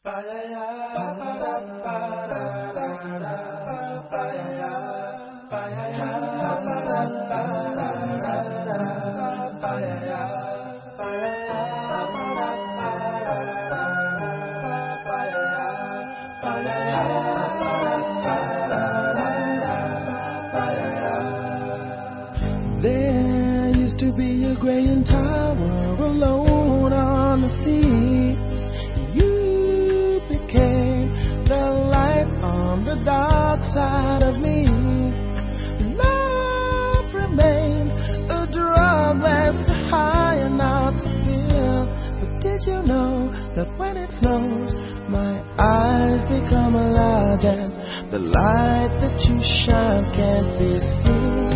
There used to be a graying tower alone on the sea. You became the light on the dark side of me. Love remains a drug that's high and not the fear. But did you know that when it snows, my eyes become alive and the light that you shine can't be seen?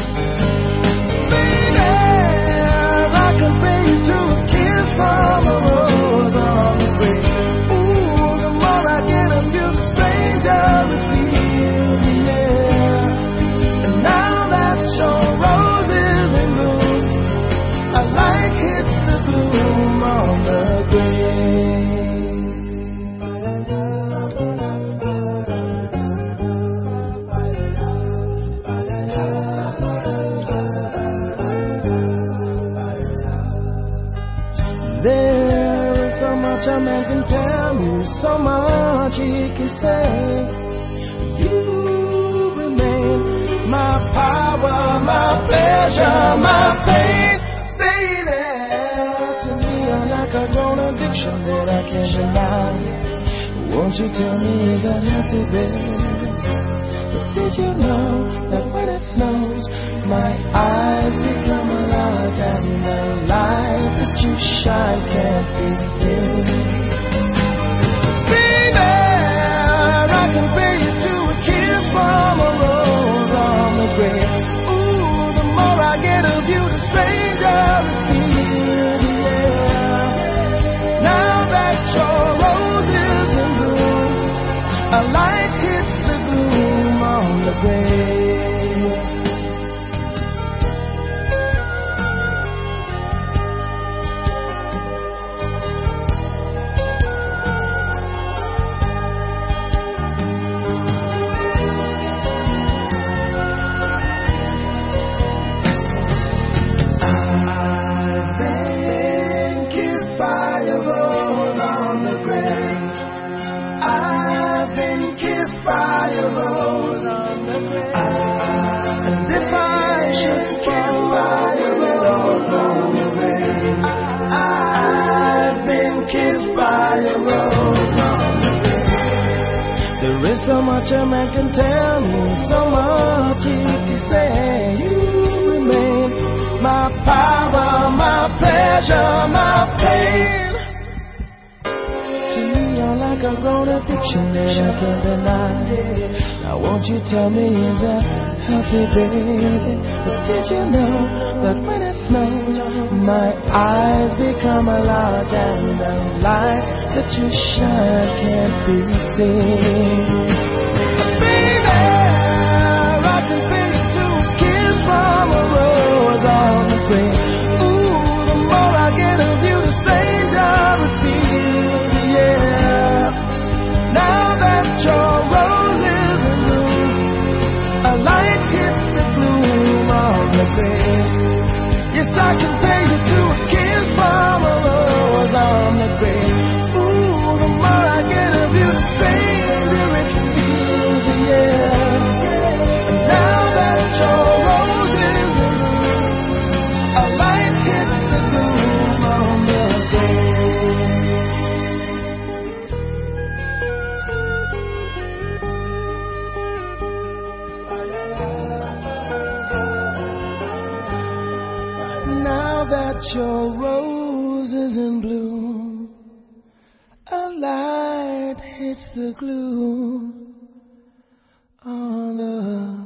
From a rose on the grave. Ooh, the more I get of you, the stranger it feels, yeah. And now that your rose is in bloom, a light hits the gloom on the There is so much a man can tell you, so much he can say. You remain my power, my pleasure, my pain, baby. To me, you're like a grown addiction that I can't deny. Won't you tell me, is that healthy, baby? But did you know that when it snows, my eyes become a light and the light that you shine can't be seen? Baby, I can pay you to a kiss from a rose on the grave. Ooh, the more I get of you, the stranger it feels, yeah. Now that your rose is in bloom, a light hits the gloom on the grave. There is so much a man can tell me, so much he can say. You remain my power, my pleasure, my pain. To me, you're like a grown addiction that I can't deny. Now won't you tell me, is that healthy, baby? But did you know that when it snows, my eyes become a light and the light that you shine can't be seen? Baby, I can pay you to a kiss from a rose on the grave. Ooh, the more I get of you, the stranger it feels, yeah. Now that your rose is in bloom, a light hits the gloom on the grave. Yes, I can pay you to a kiss from a rose on the grave. Ooh, the more I get of you, the stranger it feels, yeah. And now that your rose is in bloom, a light hits the gloom on the grave. Now that your rose is in bloom, a light hits the gloom on the